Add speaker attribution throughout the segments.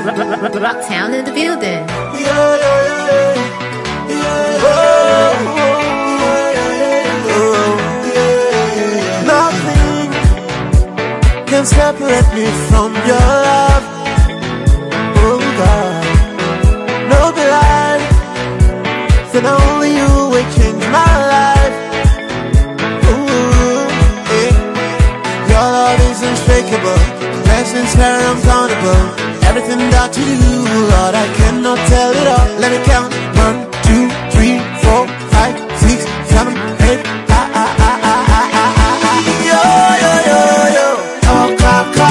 Speaker 1: Rocktown in the building.
Speaker 2: Nothing can separate me from your love. Oh God, no be lie. Then only you will change my life. Ooh, yeah. Your love is unspeakable. Blessings are uncountable. Everything that you do, Lord, I cannot tell it all. Let me count. 1, 2, 3, 4, 5, 6, 7, 8. Yo, yo, yo, yo. Oh, kaka.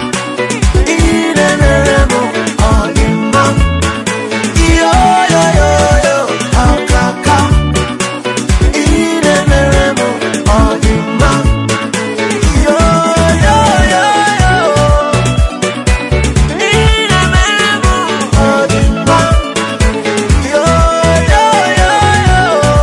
Speaker 2: Inemeremo. Oh, imam. Yo, yo, yo, yo. Oh, kaka. Inemeremo. Oh, imam. Yo, yo, yo, yo. Inemeremo. Oh, imam. Yo, yo, yo, yo.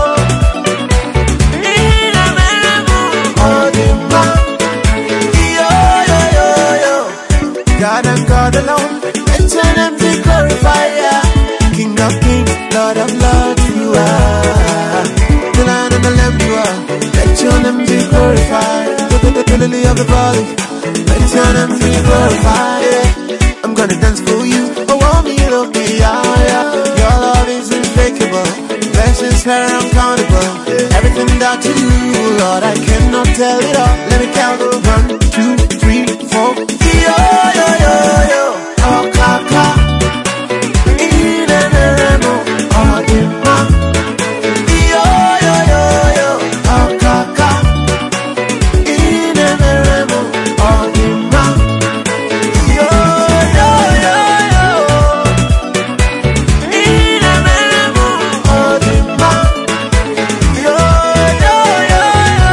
Speaker 2: Inemeremo. Oh, imam. Yo, yo, yo, yo. God and God alone, let your name be glorified, yeah. King of kings, Lord of lords, you are. The Lion and the Lamb, you are. Let your name be glorified. The lily of the valley, let your name be glorified, yeah. I'm gonna dance for you, oh, want me, love me, yeah, yeah. Your love is unbreakable, blessings are uncountable. Everything that you do, Lord, I cannot tell it all. Let me count. 1, 2, 3, 4. Yo, yo, yo, yo. Oh, kaka. Inemeremo. Oh, dima. Yo, yo, yo, yo. Oh, kaka. Inemeremo. Oh, dima. Yo, yo, yo, yo. Inemeremo. Oh, dima. Yo, yo, yo, yo.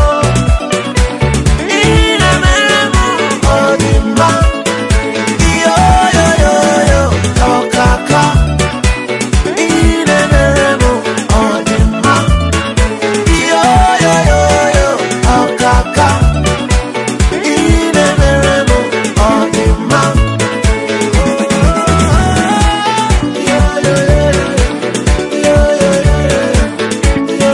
Speaker 2: Inemeremo. Oh, dima. Yo, yo, yo, yo. Oh, kaka. Inemeremo. Oh, dima. Yo, yo, yo, yo. Oh, kaka. Inemeremo. Oh, dima. Yo, yo, yo, yo. Yo, yo, yo,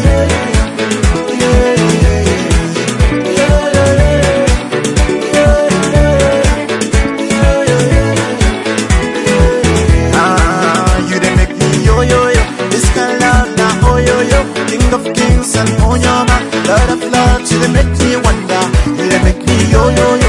Speaker 2: you dey make me yo yo yo. This kind of love now, oh yo yo. King of kings and oh yo man, Lord of lords, you dey make me wonder. You dey make me yo yo yo.